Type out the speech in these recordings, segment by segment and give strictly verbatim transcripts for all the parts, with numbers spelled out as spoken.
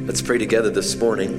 Let's pray together this morning.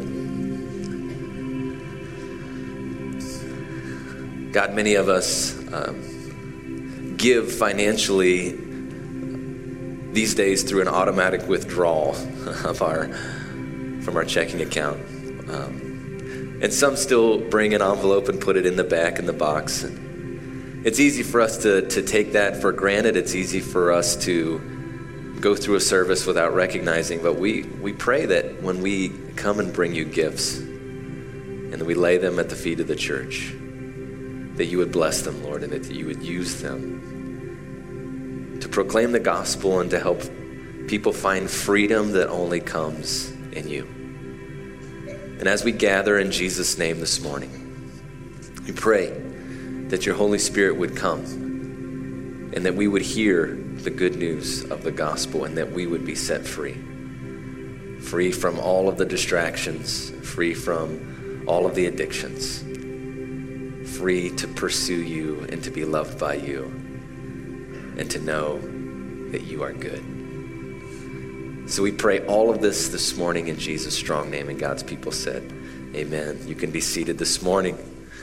God, many of us um, give financially these days through an automatic withdrawal of our from our checking account. Um, and some still bring an envelope and put it in the back in the box. And it's easy for us to, to take that for granted. It's easy for us to go through a service without recognizing, but we, we pray that when we come and bring you gifts and that we lay them at the feet of the church, that you would bless them, Lord, and that you would use them to proclaim the gospel and to help people find freedom that only comes in you. And as we gather in Jesus' name this morning, we pray that your Holy Spirit would come and that we would hear the good news of the gospel and that we would be set free. Free from all of the distractions, free from all of the addictions, free to pursue you and to be loved by you and to know that you are good. So we pray all of this this morning in Jesus' strong name, and God's people said, amen. You can be seated this morning.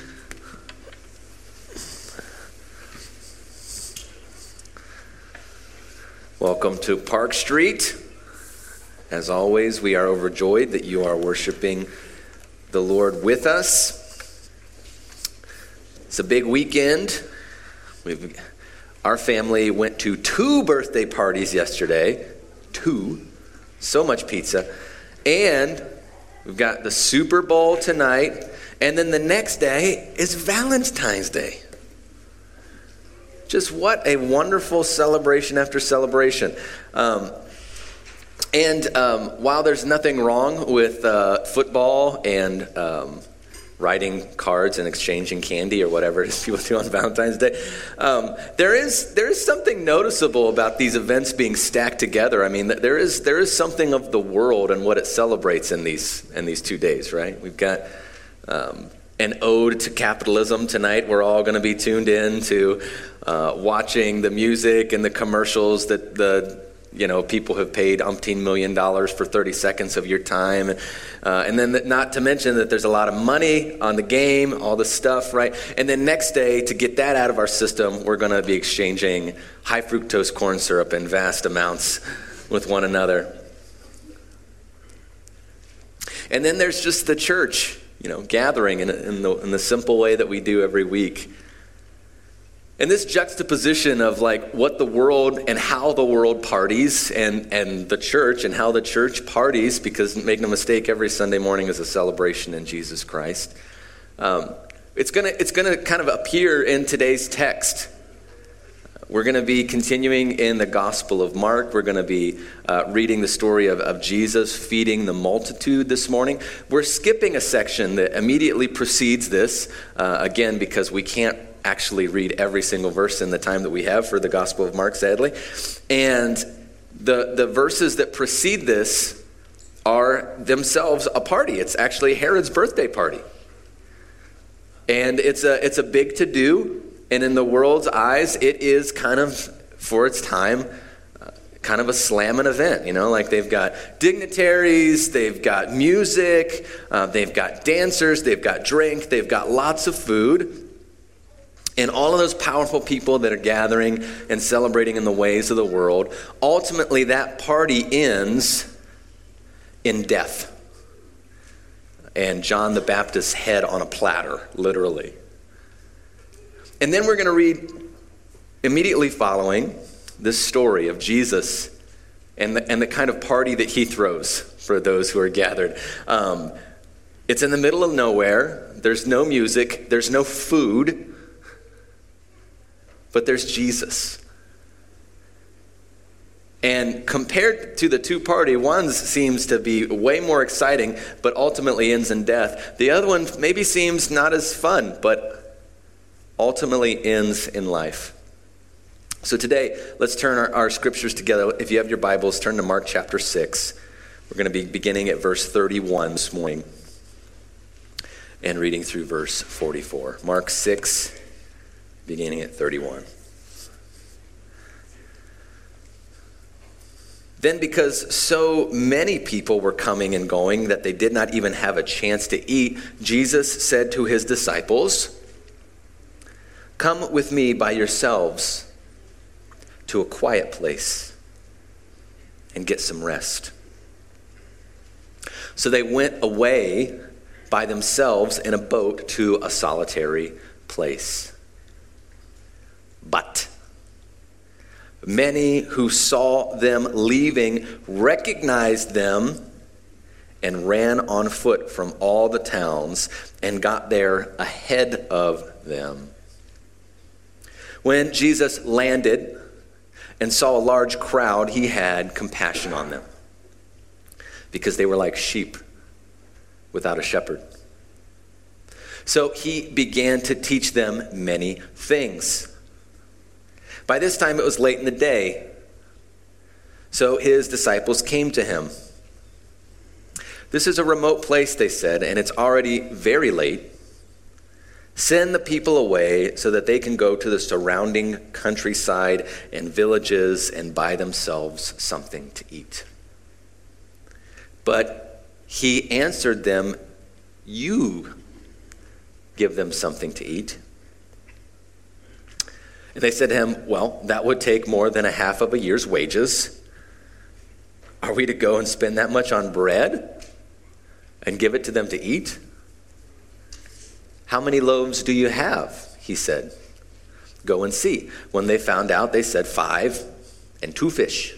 Welcome to Park Street. As always, we are overjoyed that you are worshiping the Lord with us. It's a big weekend. We've, our family went to two birthday parties yesterday. Two. So much pizza. And we've got the Super Bowl tonight. And then the next day is Valentine's Day. Just what a wonderful celebration after celebration. Um, and um, while there's nothing wrong with uh, football and um, writing cards and exchanging candy or whatever it is people do on Valentine's Day, um, there is there is something noticeable about these events being stacked together. I mean, there is there is something of the world and what it celebrates in these in these two days, right? We've got um, an ode to capitalism tonight. We're all going to be tuned in to uh, watching the music and the commercials that the you know people have paid umpteen million dollars for thirty seconds of your time, uh, and then that, not to mention that there's a lot of money on the game, all the stuff, right? And then next day, to get that out of our system, we're going to be exchanging high fructose corn syrup in vast amounts with one another. And then there's just the church, you know, gathering in, in, the, in the simple way that we do every week. And this juxtaposition of like what the world and how the world parties and, and the church and how the church parties, because make no mistake, every Sunday morning is a celebration in Jesus Christ. Um, it's gonna it's gonna kind of appear in today's text. We're going to be continuing in the Gospel of Mark. We're going to be uh, reading the story of, of Jesus feeding the multitude this morning. We're skipping a section that immediately precedes this, uh, again, because we can't actually read every single verse in the time that we have for the Gospel of Mark, sadly. And the, the verses that precede this are themselves a party. It's actually Herod's birthday party. And it's a it's a big to-do. And in the world's eyes, it is kind of, for its time, uh, kind of a slamming event. You know, like they've got dignitaries, they've got music, uh, they've got dancers, they've got drink, they've got lots of food. And all of those powerful people that are gathering and celebrating in the ways of the world, ultimately that party ends in death. And John the Baptist's head on a platter, literally. And then we're going to read immediately following this story of Jesus and the, and the kind of party that he throws for those who are gathered. Um, it's in the middle of nowhere. There's no music. There's no food. But there's Jesus. And compared to the two party, one seems to be way more exciting, but ultimately ends in death. The other one maybe seems not as fun, but ultimately ends in life. So today, let's turn our, our scriptures together. If you have your Bibles, turn to Mark chapter six. We're going to be beginning at verse thirty-one this morning and reading through verse forty-four. Mark six, beginning at thirty-one. Then, because so many people were coming and going that they did not even have a chance to eat, Jesus said to his disciples, "Come with me by yourselves to a quiet place and get some rest." So they went away by themselves in a boat to a solitary place. But many who saw them leaving recognized them and ran on foot from all the towns and got there ahead of them. When Jesus landed and saw a large crowd, he had compassion on them because they were like sheep without a shepherd. So he began to teach them many things. By this time, it was late in the day, so his disciples came to him. "This is a remote place," they said, "and it's already very late. Send the people away so that they can go to the surrounding countryside and villages and buy themselves something to eat." But he answered them, "You give them something to eat." And they said to him, "Well, that would take more than a half of a year's wages. Are we to go and spend that much on bread and give it to them to eat?" "How many loaves do you have?" he said. "Go and see." When they found out, they said, "Five and two fish."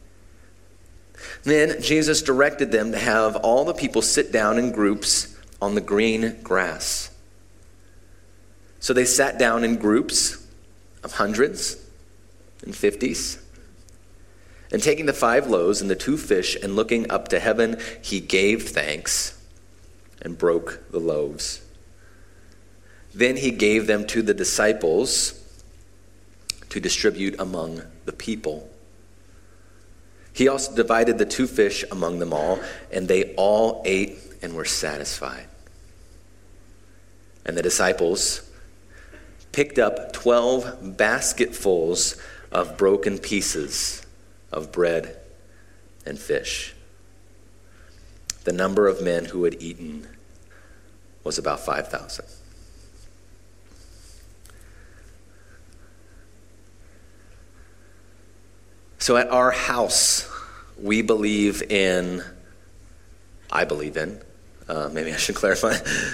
Then Jesus directed them to have all the people sit down in groups on the green grass. So they sat down in groups of hundreds and fifties. And taking the five loaves and the two fish and looking up to heaven, he gave thanks and broke the loaves. Then he gave them to the disciples to distribute among the people. He also divided the two fish among them all, and they all ate and were satisfied. And the disciples picked up twelve basketfuls of broken pieces of bread and fish. The number of men who had eaten was about five thousand. So at our house, we believe in, I believe in, uh, maybe I should clarify,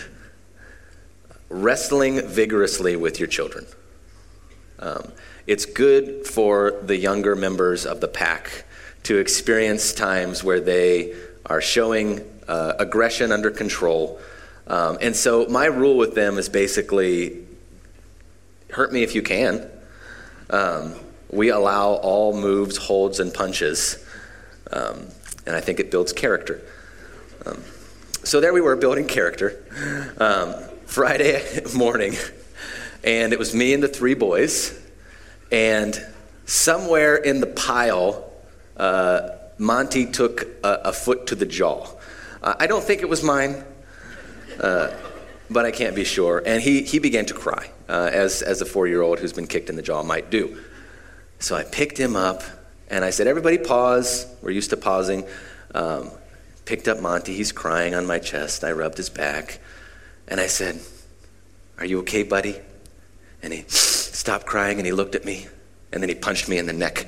wrestling vigorously with your children. Um, it's good for the younger members of the pack to experience times where they are showing uh, aggression under control. Um, and so my rule with them is basically, hurt me if you can. Um, we allow all moves, holds, and punches. Um, and I think it builds character. Um, so there we were, building character. Um, Friday morning, and it was me and the three boys, and somewhere in the pile, uh, Monty took a, a foot to the jaw. Uh, I don't think it was mine, uh, but I can't be sure. And he, he began to cry, uh, as, as a four-year-old who's been kicked in the jaw might do. So I picked him up, and I said, "Everybody pause." We're used to pausing. Um, picked up Monty. He's crying on my chest. I rubbed his back. And I said, "Are you okay, buddy?" And he stopped crying and he looked at me and then he punched me in the neck.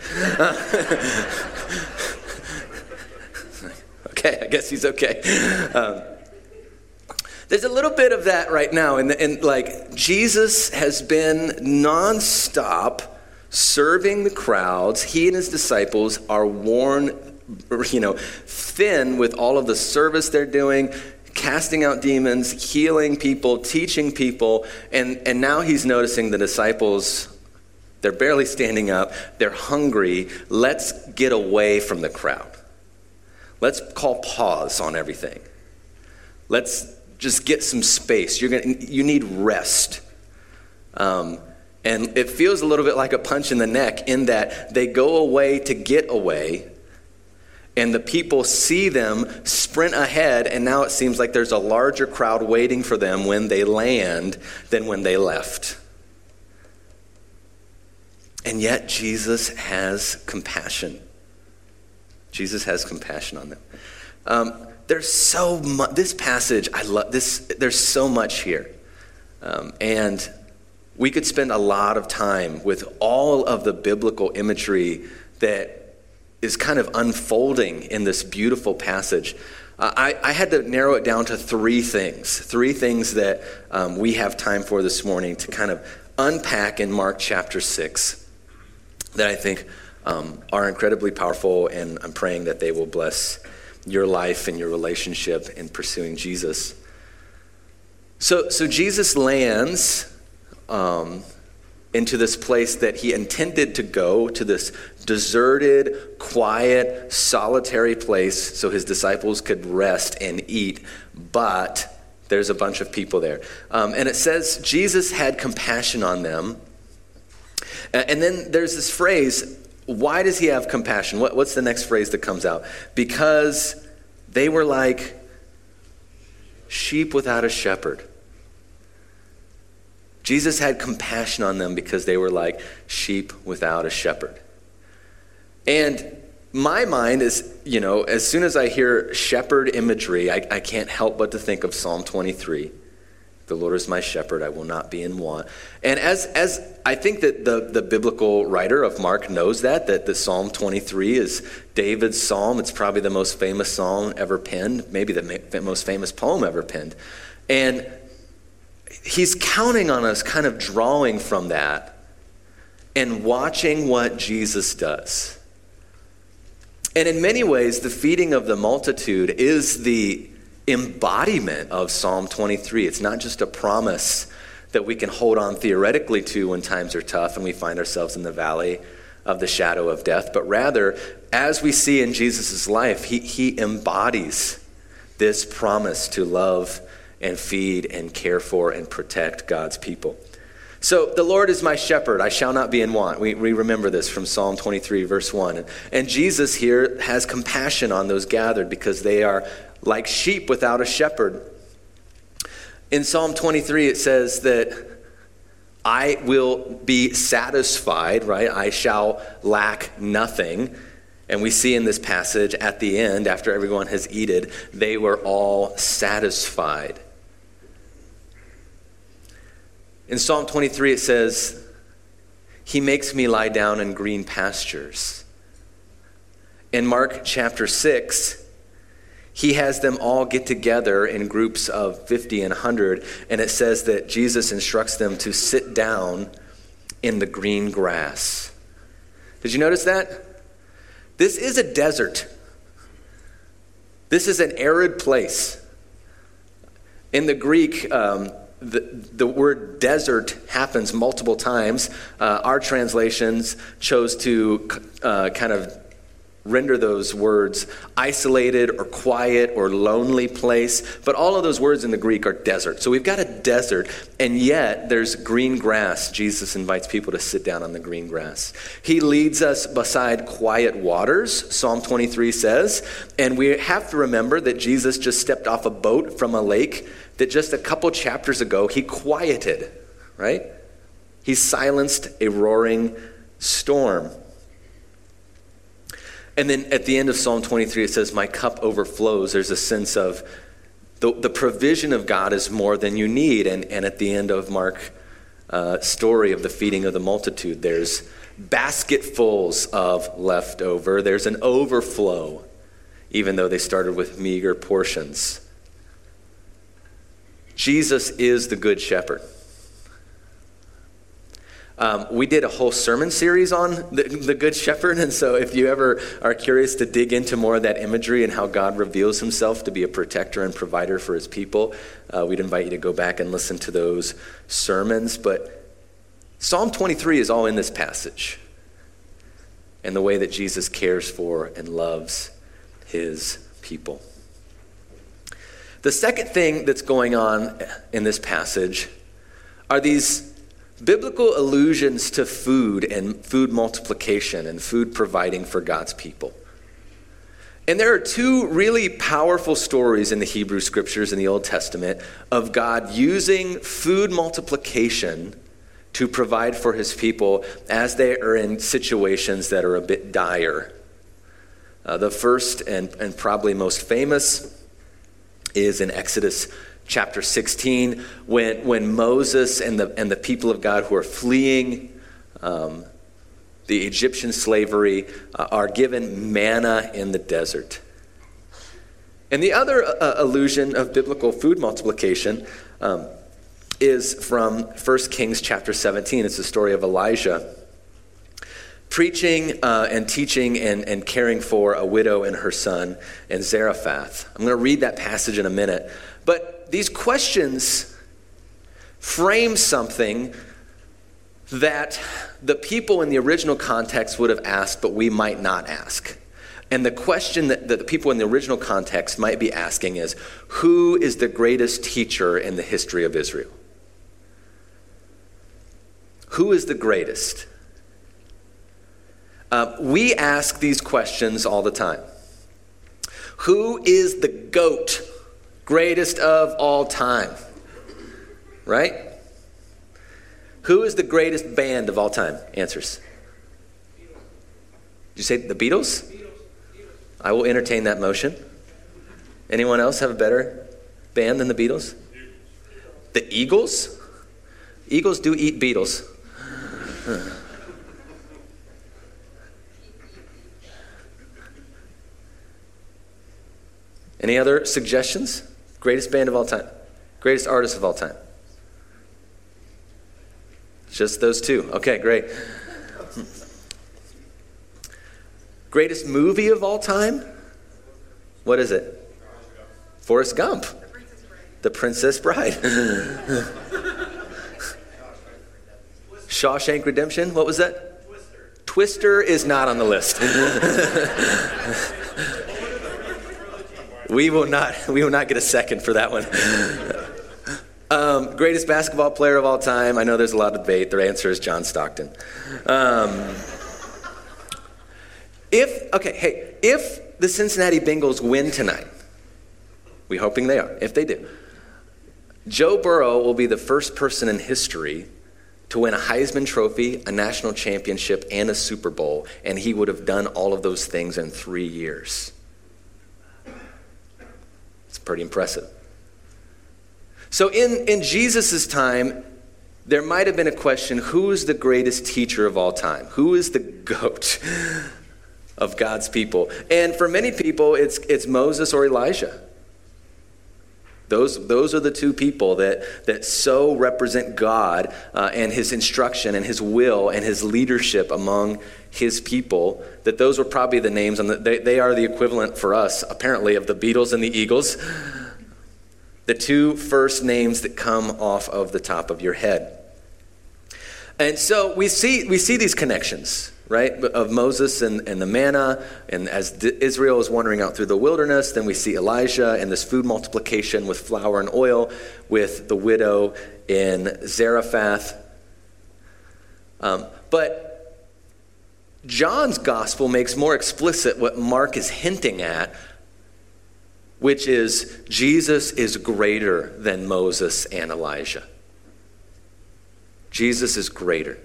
Okay, I guess he's okay. Um, there's a little bit of that right now. And, and like Jesus has been nonstop serving the crowds. He and his disciples are worn, you know, thin with all of the service they're doing, casting out demons, healing people, teaching people, and, and now he's noticing the disciples, they're barely standing up, they're hungry. Let's get away from the crowd. Let's call pause on everything. Let's just get some space. You're gonna, you need rest. Um, and it feels a little bit like a punch in the neck in that they go away to get away, and the people see them sprint ahead, and now it seems like there's a larger crowd waiting for them when they land than when they left. And yet Jesus has compassion. Jesus has compassion on them. Um, there's so much, this passage, I love this, there's so much here. Um, and we could spend a lot of time with all of the biblical imagery that is kind of unfolding in this beautiful passage. Uh, I, I had to narrow it down to three things, three things that um, we have time for this morning to kind of unpack in Mark chapter six that I think um, are incredibly powerful, and I'm praying that they will bless your life and your relationship in pursuing Jesus. So, so Jesus lands um, into this place that he intended to go, to this deserted, quiet, solitary place so his disciples could rest and eat, but there's a bunch of people there. Um, and it says Jesus had compassion on them. And then there's this phrase, why does he have compassion? What, what's the next phrase that comes out? Because they were like sheep without a shepherd. Jesus had compassion on them because they were like sheep without a shepherd. And my mind is, you know, as soon as I hear shepherd imagery, I, I can't help but to think of Psalm twenty-three. The Lord is my shepherd, I will not be in want. And as as I think that the, the biblical writer of Mark knows that, that the Psalm twenty-three is David's psalm. It's probably the most famous psalm ever penned, maybe the most famous poem ever penned. And he's counting on us kind of drawing from that and watching what Jesus does. And in many ways, the feeding of the multitude is the embodiment of Psalm twenty-three. It's not just a promise that we can hold on theoretically to when times are tough and we find ourselves in the valley of the shadow of death, but rather, as we see in Jesus' life, he, he embodies this promise to love and feed and care for and protect God's people. So the Lord is my shepherd, I shall not be in want. We, we remember this from Psalm twenty-three, verse one. And, and Jesus here has compassion on those gathered because they are like sheep without a shepherd. In Psalm twenty-three, it says that I will be satisfied, right? I shall lack nothing. And we see in this passage at the end, after everyone has eaten, they were all satisfied. In Psalm twenty-three, it says, he makes me lie down in green pastures. In Mark chapter six, he has them all get together in groups of fifty and one hundred, and it says that Jesus instructs them to sit down in the green grass. Did you notice that? This is a desert. This is an arid place. In the Greek, um, the, the word desert happens multiple times. Uh, our translations chose to uh, kind of render those words isolated or quiet or lonely place. But all of those words in the Greek are desert. So we've got a desert, and yet there's green grass. Jesus invites people to sit down on the green grass. He leads us beside quiet waters, Psalm twenty-three says. And we have to remember that Jesus just stepped off a boat from a lake that just a couple chapters ago he quieted, right? He silenced a roaring storm. And then at the end of Psalm twenty-three, it says, my cup overflows. There's a sense of the, the provision of God is more than you need. And, and at the end of Mark's uh, story of the feeding of the multitude, there's basketfuls of leftover. There's an overflow, even though they started with meager portions. Jesus is the good shepherd. Um, we did a whole sermon series on the, the Good Shepherd, and so if you ever are curious to dig into more of that imagery and how God reveals himself to be a protector and provider for his people, uh, we'd invite you to go back and listen to those sermons. But Psalm twenty-three is all in this passage and the way that Jesus cares for and loves his people. The second thing that's going on in this passage are these biblical allusions to food and food multiplication and food providing for God's people. And there are two really powerful stories in the Hebrew scriptures in the Old Testament of God using food multiplication to provide for his people as they are in situations that are a bit dire. Uh, the first and, and probably most famous is in Exodus chapter sixteen, when, when Moses and the, and the people of God who are fleeing um, the Egyptian slavery uh, are given manna in the desert. And the other uh, allusion of biblical food multiplication um, is from First Kings chapter seventeen. It's the story of Elijah preaching uh, and teaching and, and caring for a widow and her son in Zarephath. I'm going to read that passage in a minute. But these questions frame something that the people in the original context would have asked, but we might not ask. And the question that, that the people in the original context might be asking is, who is the greatest teacher in the history of Israel? Who is the greatest? Uh, we ask these questions all the time. Who is the GOAT, greatest of all time? Right? Who is the greatest band of all time? Answers. Did you say the Beatles? I will entertain that motion. Anyone else have a better band than the Beatles? The Eagles? Eagles do eat beetles. Huh. Any other suggestions? Greatest band of all time. Greatest artist of all time. Just those two. Okay, great. Greatest movie of all time? What is it? Forrest Gump. The Princess Bride. Shawshank Redemption. What was that? Twister. Twister is not on the list. We will not. We will not get a second for that one. Um, greatest basketball player of all time. I know there's a lot of debate. Their answer is John Stockton. Um, if okay, hey, if the Cincinnati Bengals win tonight, we're hoping they are. If they do, Joe Burrow will be the first person in history to win a Heisman Trophy, a national championship, and a Super Bowl, and he would have done all of those things in three years. It's pretty impressive. So in, in Jesus' time, there might have been a question, who is the greatest teacher of all time? Who is the GOAT of God's people? And for many people, it's it's Moses or Elijah. Those, those are the two people that, that so represent God uh, and his instruction and his will and his leadership among his people, that those were probably the names, and the, they, they are the equivalent for us, apparently, of the Beatles and the Eagles. The two first names that come off of the top of your head. And so we see we see these connections, right, of Moses and, and the manna, and as Israel is wandering out through the wilderness, then we see Elijah and this food multiplication with flour and oil, with the widow in Zarephath. Um, but John's gospel makes more explicit what Mark is hinting at, which is Jesus is greater than Moses and Elijah. Jesus is greater.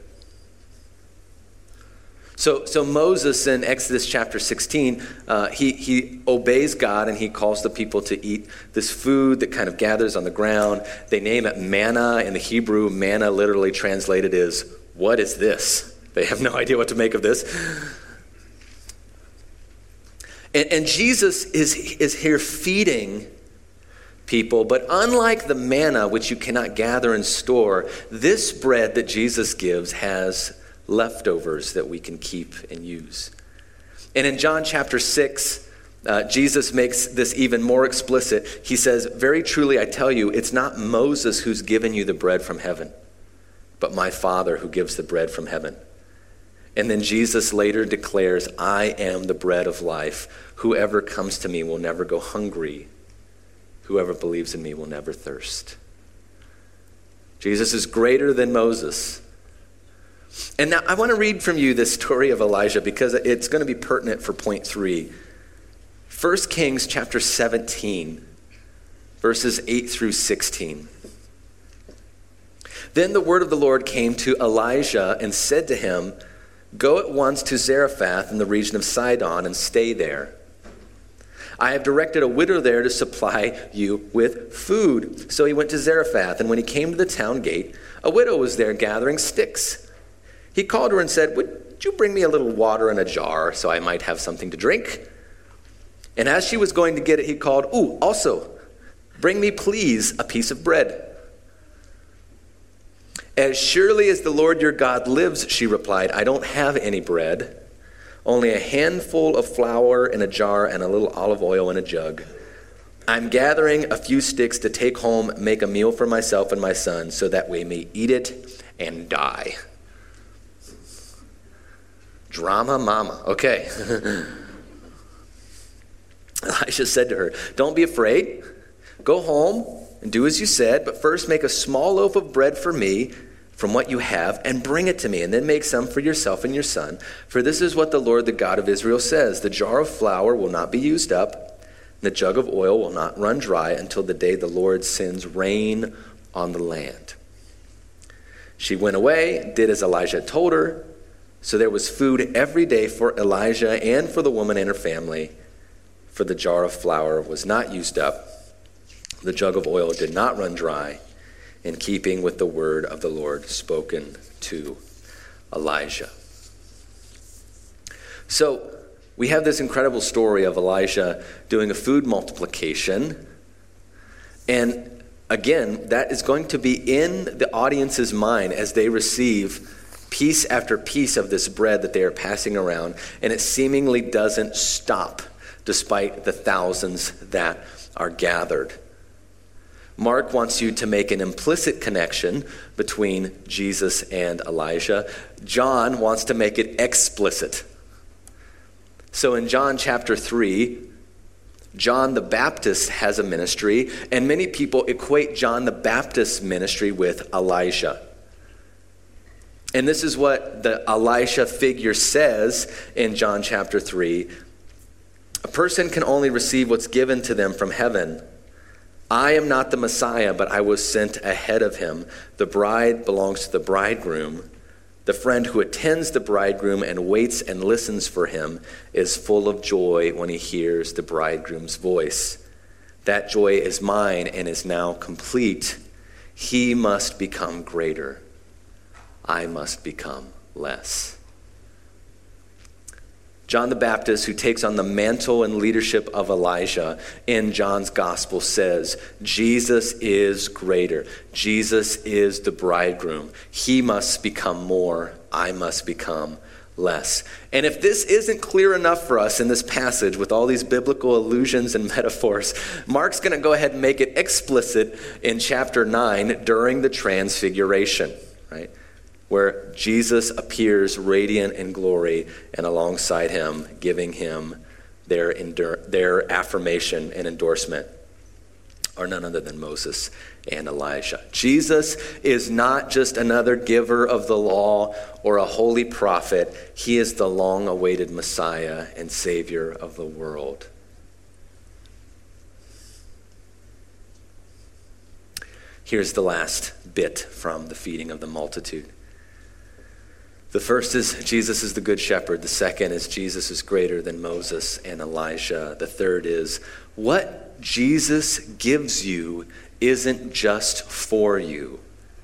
So, so Moses in Exodus chapter sixteen, uh, he, he obeys God and he calls the people to eat this food that kind of gathers on the ground. They name it manna. In the Hebrew, manna literally translated is, what is this? They have no idea what to make of this. And, and Jesus is, is here feeding people, but unlike the manna, which you cannot gather and store, this bread that Jesus gives has leftovers that we can keep and use. And in John chapter six, uh, Jesus makes this even more explicit. He says, very truly I tell you, it's not Moses who's given you the bread from heaven, but my Father who gives the bread from heaven. And then Jesus later declares, I am the bread of life. Whoever comes to me will never go hungry. Whoever believes in me will never thirst. Jesus is greater than Moses. And now I want to read from you this story of Elijah because it's going to be pertinent for point three. First Kings chapter seventeen, verses eight through sixteen. Then the word of the Lord came to Elijah and said to him, Go at once to Zarephath in the region of Sidon and stay there. I have directed a widow there to supply you with food." So he went to Zarephath, and when he came to the town gate, a widow was there gathering sticks. He called her and said, "Would you bring me a little water in a jar so I might have something to drink?" And as she was going to get it, he called, "Ooh, also, bring me, please, a piece of bread." "As surely as the Lord your God lives," she replied, "I don't have any bread. Only a handful of flour in a jar and a little olive oil in a jug. I'm gathering a few sticks to take home, make a meal for myself and my son, so that we may eat it and die." Drama mama. Okay. Elisha said to her, "Don't be afraid. Go home and do as you said, but first make a small loaf of bread for me from what you have, and bring it to me, and then make some for yourself and your son. For this is what the Lord, the God of Israel, says: the jar of flour will not be used up, and the jug of oil will not run dry until the day the Lord sends rain on the land." She went away, did as Elijah told her. So there was food every day for Elijah and for the woman and her family, for the jar of flour was not used up. The jug of oil did not run dry, in keeping with the word of the Lord spoken to Elijah. So we have this incredible story of Elijah doing a food multiplication. And again, that is going to be in the audience's mind as they receive piece after piece of this bread that they are passing around. And it seemingly doesn't stop despite the thousands that are gathered. Mark wants you to make an implicit connection between Jesus and Elijah. John wants to make it explicit. So in John chapter three, John the Baptist has a ministry, and many people equate John the Baptist's ministry with Elijah. And this is what the Elisha figure says in John chapter three. A person can only receive what's given to them from heaven. I am not the Messiah, but I was sent ahead of him. The bride belongs to the bridegroom. The friend who attends the bridegroom and waits and listens for him is full of joy when he hears the bridegroom's voice. That joy is mine and is now complete. He must become greater. I must become less. John the Baptist, who takes on the mantle and leadership of Elijah in John's gospel, says, Jesus is greater. Jesus is the bridegroom. He must become more. I must become less. And if this isn't clear enough for us in this passage with all these biblical allusions and metaphors, Mark's going to go ahead and make it explicit in chapter nine during the transfiguration, right? Where Jesus appears radiant in glory, and alongside him, giving him their endur- their affirmation and endorsement are none other than Moses and Elijah. Jesus is not just another giver of the law or a holy prophet. He is the long-awaited Messiah and Savior of the world. Here's the last bit from the feeding of the multitude. The first is Jesus is the good shepherd. The second is Jesus is greater than Moses and Elijah. The third is what Jesus gives you isn't just for you.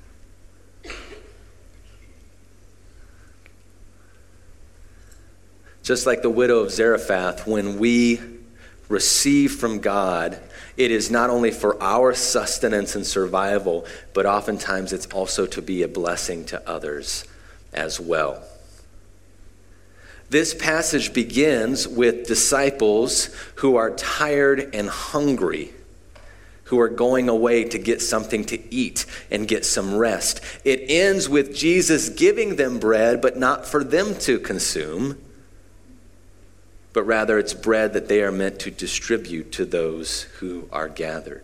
Just like the widow of Zarephath, when we receive from God, it is not only for our sustenance and survival, but oftentimes it's also to be a blessing to others as well. This passage begins with disciples who are tired and hungry, who are going away to get something to eat and get some rest. It ends with Jesus giving them bread, but not for them to consume, but rather it's bread that they are meant to distribute to those who are gathered.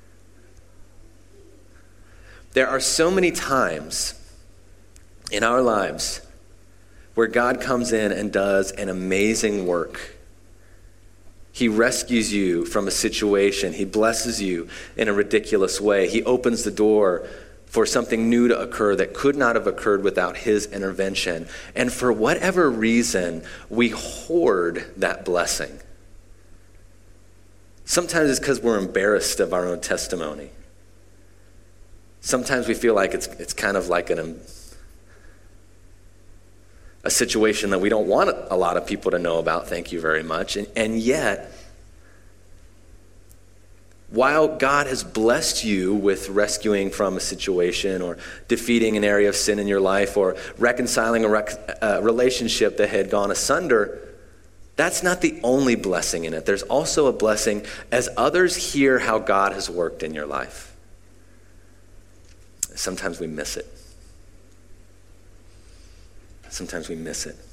There are so many times in our lives where God comes in and does an amazing work. He rescues you from a situation. He blesses you in a ridiculous way. He opens the door for something new to occur that could not have occurred without his intervention. And for whatever reason, we hoard that blessing. Sometimes it's because we're embarrassed of our own testimony. Sometimes we feel like it's it's kind of like an, a situation that we don't want a lot of people to know about, thank you very much. And, and yet, while God has blessed you with rescuing from a situation or defeating an area of sin in your life or reconciling a rec- uh, relationship that had gone asunder, that's not the only blessing in it. There's also a blessing as others hear how God has worked in your life. Sometimes we miss it. Sometimes we miss it.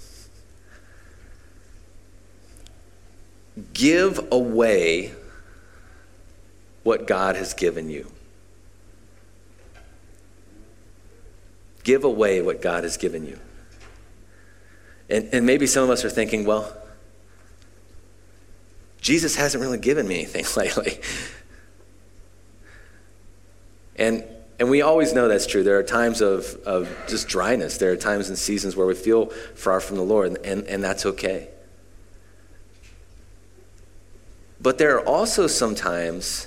Give away what God has given you. Give away what God has given you. And, and maybe some of us are thinking, well, Jesus hasn't really given me anything lately. And and we always know that's true. There are times of, of just dryness. There are times and seasons where we feel far from the Lord, and, and that's okay. But there are also some times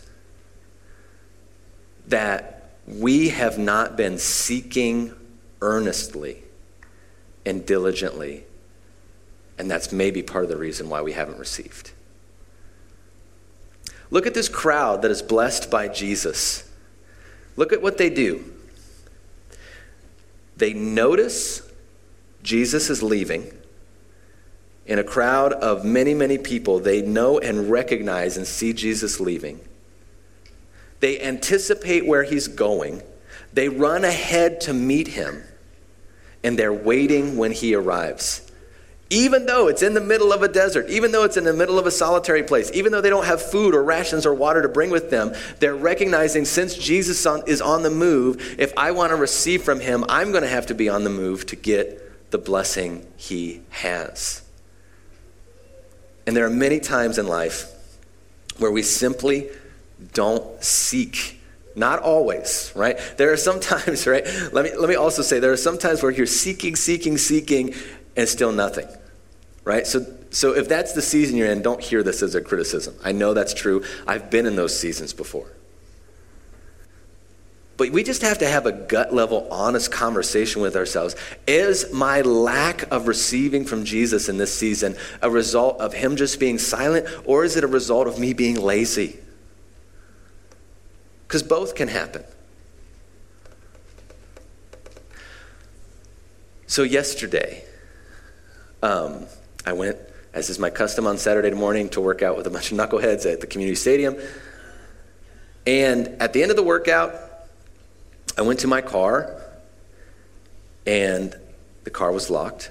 that we have not been seeking earnestly and diligently, and that's maybe part of the reason why we haven't received. Look at this crowd that is blessed by Jesus. Look at what they do. They notice Jesus is leaving. In a crowd of many, many people, they know and recognize and see Jesus leaving. They anticipate where he's going. They run ahead to meet him, and they're waiting when he arrives. Even though it's in the middle of a desert, even though it's in the middle of a solitary place, even though they don't have food or rations or water to bring with them, they're recognizing since Jesus is on the move, if I want to receive from him, I'm going to have to be on the move to get the blessing he has. And there are many times in life where we simply don't seek. Not always, right? There are some times, right? Let me let me also say there are some times where you're seeking, seeking, seeking, and still nothing, right? So so if that's the season you're in, don't hear this as a criticism. I know that's true. I've been in those seasons before. But we just have to have a gut level, honest conversation with ourselves. Is my lack of receiving from Jesus in this season a result of him just being silent, or is it a result of me being lazy? Because both can happen. So yesterday, um, I went, as is my custom on Saturday morning, to work out with a bunch of knuckleheads at the community stadium. And at the end of the workout, I went to my car, and the car was locked.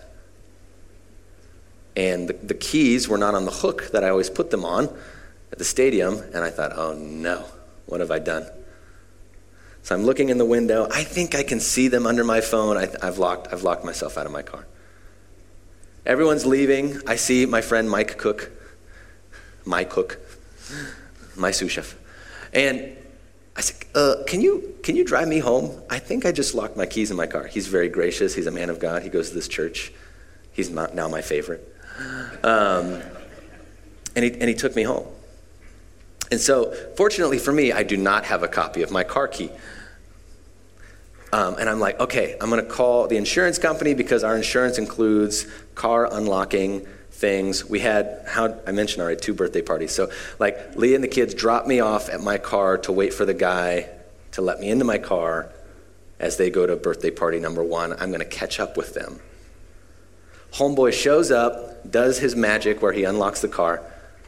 And the, the keys were not on the hook that I always put them on at the stadium. And I thought, oh no, what have I done? So I'm looking in the window. I think I can see them under my phone. I, I've locked, I've locked myself out of my car. Everyone's leaving. I see my friend Mike Cook, my cook, my sous chef. And I said, uh, can you can you drive me home? I think I just locked my keys in my car. He's very gracious. He's a man of God. He goes to this church. He's not, now my favorite. Um, and, he, and he took me home. And so, fortunately for me, I do not have a copy of my car key. Um, and I'm like, okay, I'm going to call the insurance company because our insurance includes car unlocking things. We had, how I mentioned already, two birthday parties. So like Leah and the kids dropped me off at my car to wait for the guy to let me into my car as they go to birthday party number one. I'm going to catch up with them. Homeboy shows up, does his magic where he unlocks the car.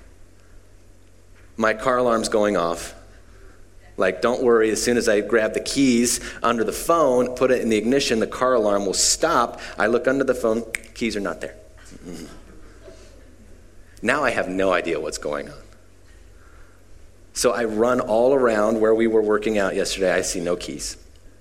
My car alarm's going off. Like, don't worry, as soon as I grab the keys under the phone, put it in the ignition, the car alarm will stop. I look under the phone, keys are not there. Mm-hmm. Now I have no idea what's going on. So I run all around where we were working out yesterday. I see no keys.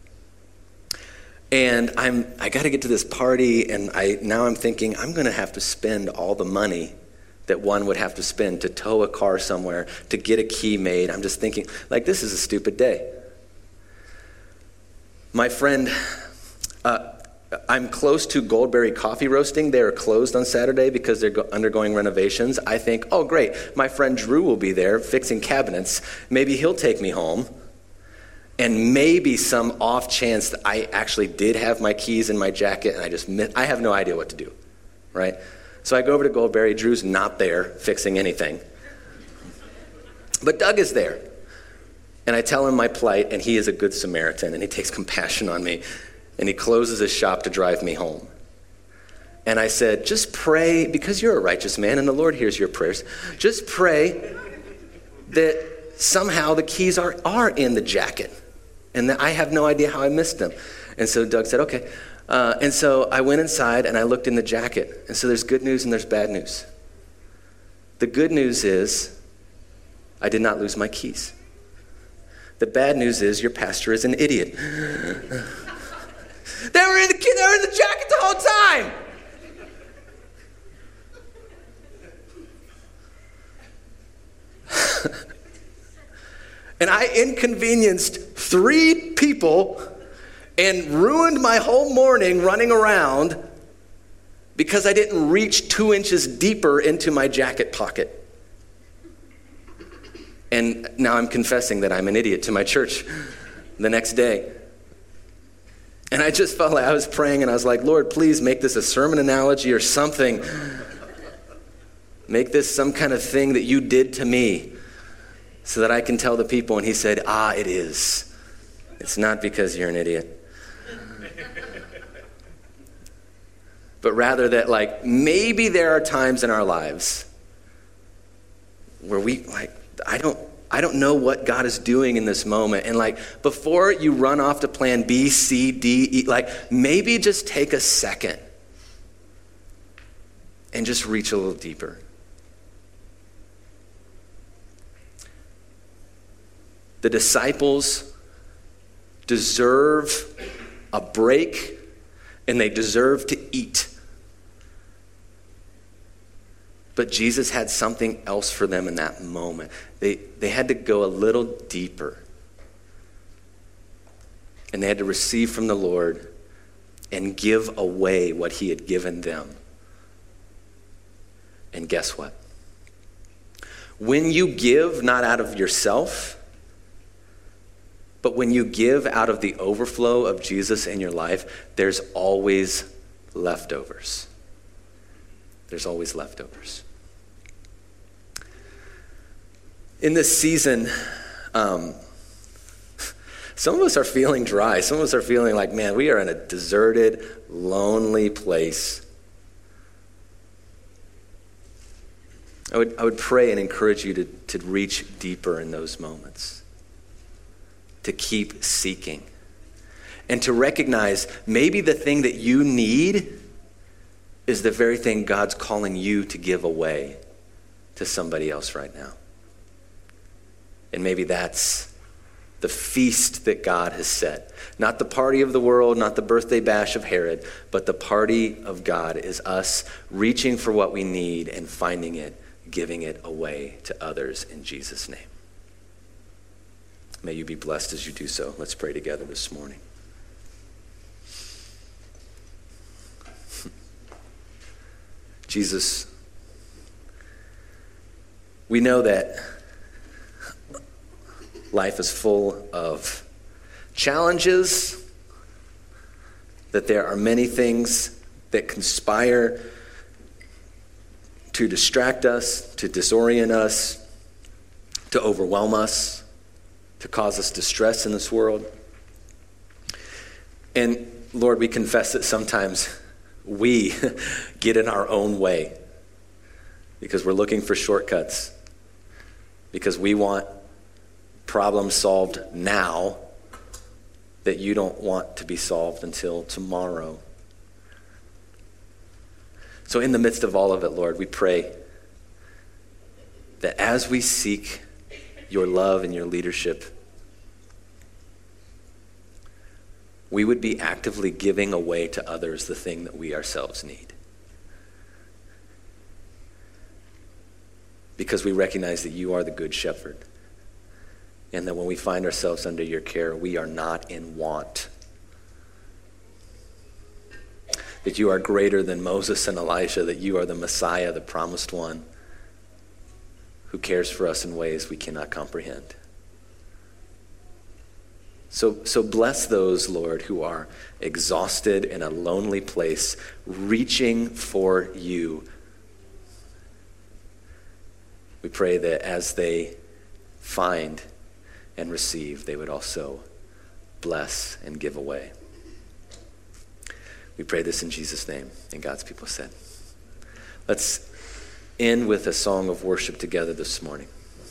And I'm, I got to get to this party, and I now I'm thinking I'm going to have to spend all the money that one would have to spend to tow a car somewhere, to get a key made. I'm just thinking, like, this is a stupid day. My friend, uh, I'm close to Goldberry Coffee Roasting. They are closed on Saturday because they're go- undergoing renovations. I think, oh, great, my friend Drew will be there fixing cabinets. Maybe he'll take me home. And maybe some off chance that I actually did have my keys in my jacket and I just missed, I have no idea what to do, right? So I go over to Goldberry. Drew's not there fixing anything. But Doug is there. And I tell him my plight, and he is a good Samaritan, and he takes compassion on me, and he closes his shop to drive me home. And I said, just pray, because you're a righteous man, and the Lord hears your prayers, just pray that somehow the keys are, are in the jacket, and that I have no idea how I missed them. And so Doug said, okay. Uh, and so I went inside, and I looked in the jacket. And so there's good news and there's bad news. The good news is I did not lose my keys. The bad news is your pastor is an idiot. They were in the they were in the jacket the whole time. And I inconvenienced three people and ruined my whole morning running around because I didn't reach two inches deeper into my jacket pocket. And now I'm confessing that I'm an idiot to my church the next day. And I just felt like I was praying and I was like, Lord, please make this a sermon analogy or something. Make this some kind of thing that you did to me so that I can tell the people. And he said, ah, it is. It's not because you're an idiot. But rather that, like, maybe there are times in our lives where we, like, I don't I don't know what God is doing in this moment. And like, before you run off to plan B, C, D, E, like, maybe just take a second and just reach a little deeper. The disciples deserve a break and they deserve to eat. But Jesus had something else for them in that moment. They, they had to go a little deeper. And they had to receive from the Lord and give away what he had given them. And guess what? When you give not out of yourself, but when you give out of the overflow of Jesus in your life, there's always leftovers. There's always leftovers. In this season, um, some of us are feeling dry. Some of us are feeling like, man, we are in a deserted, lonely place. I would, I would pray and encourage you to, to reach deeper in those moments, to keep seeking, and to recognize maybe the thing that you need is the very thing God's calling you to give away to somebody else right now. And maybe that's the feast that God has set. Not the party of the world, not the birthday bash of Herod, but the party of God is us reaching for what we need and finding it, giving it away to others in Jesus' name. May you be blessed as you do so. Let's pray together this morning. Jesus, we know that life is full of challenges, that there are many things that conspire to distract us, to disorient us, to overwhelm us, to cause us distress in this world. And Lord, we confess that sometimes we get in our own way because we're looking for shortcuts, because we want problems solved now that you don't want to be solved until tomorrow. So in the midst of all of it, Lord, we pray that as we seek your love and your leadership, we would be actively giving away to others the thing that we ourselves need. Because we recognize that you are the good shepherd, and that when we find ourselves under your care, we are not in want that you are greater than Moses and Elijah, that you are the Messiah, the promised one, who cares for us in ways we cannot comprehend. So, so bless those, Lord, who are exhausted in a lonely place, reaching for you. We pray that as they find and receive, they would also bless and give away. We pray this in Jesus' name, and God's people said. Let's end with a song of worship together this morning.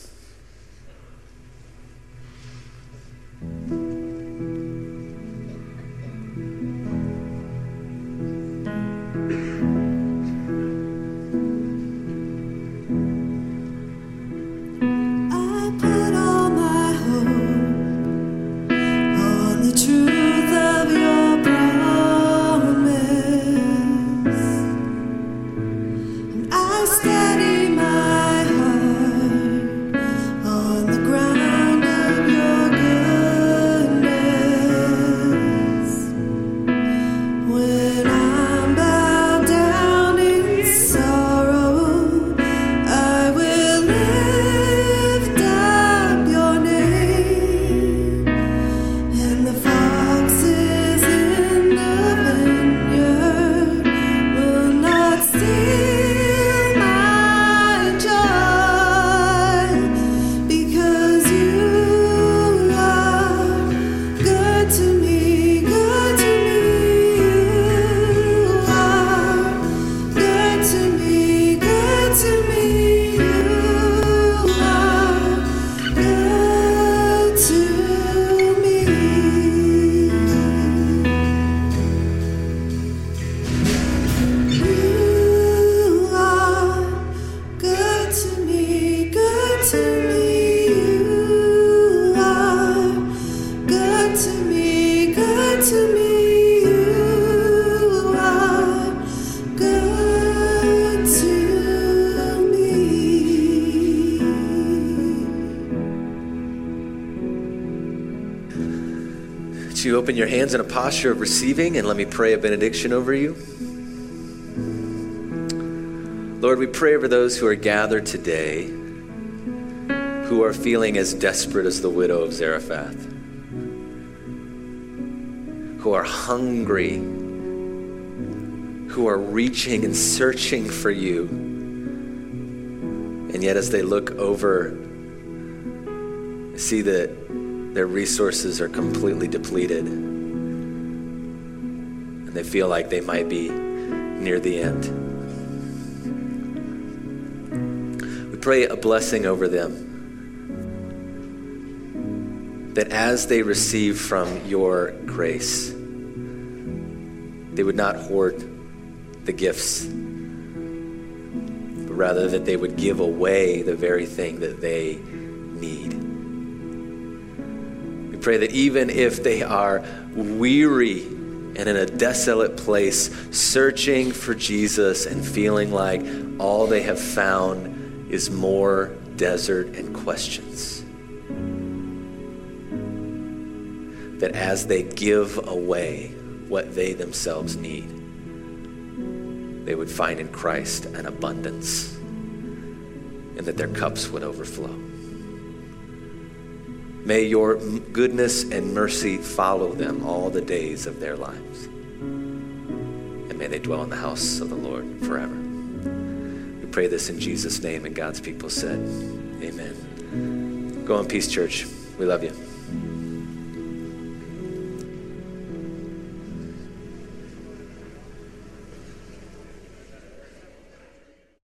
You open your hands in a posture of receiving, and let me pray a benediction over you. Lord, we pray over those who are gathered today who are feeling as desperate as the widow of Zarephath, who are hungry, who are reaching and searching for you. And yet as they look over, see that their resources are completely depleted, and they feel like they might be near the end. We pray a blessing over them, that as they receive from your grace, they would not hoard the gifts, but rather that they would give away the very thing that they need. Pray that even if they are weary and in a desolate place, searching for Jesus and feeling like all they have found is more desert and questions, that as they give away what they themselves need, they would find in Christ an abundance, and that their cups would overflow. May your goodness and mercy follow them all the days of their lives. And may they dwell in the house of the Lord forever. We pray this in Jesus' name, and God's people said, amen. Go in peace, church. We love you.